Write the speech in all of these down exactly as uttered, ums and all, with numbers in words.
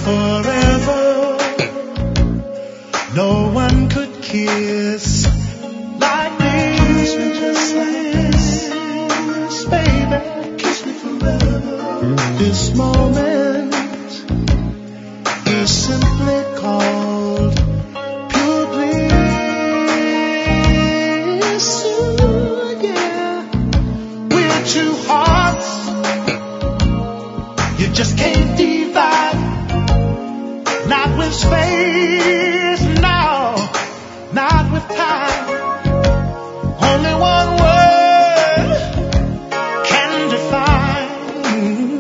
forever. No one could kiss like this, just like this, baby. Kiss me forever. This moment is simply called pure bliss. Ooh, yeah, we're two hearts you just can't divide. Not with space, no, not with time. Only one word can define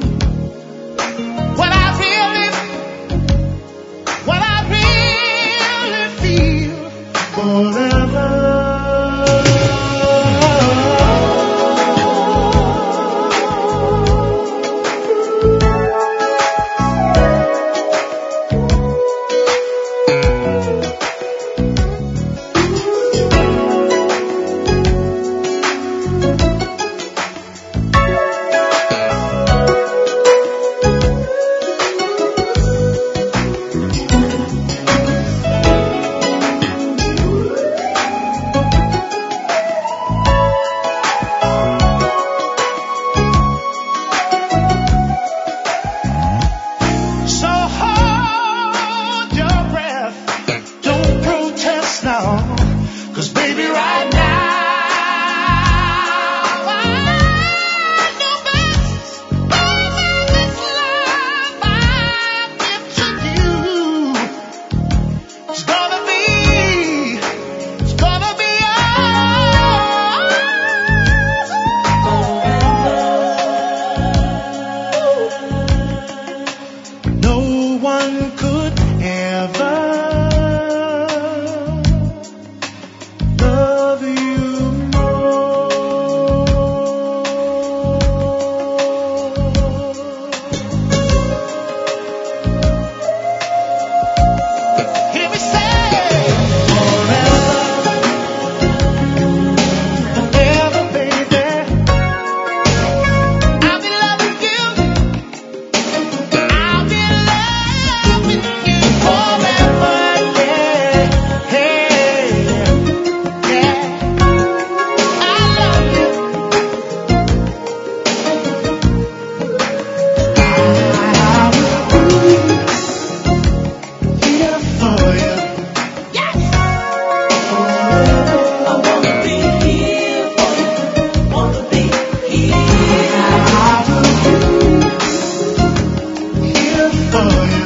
what I really, what I really feel forever. Oh, yeah.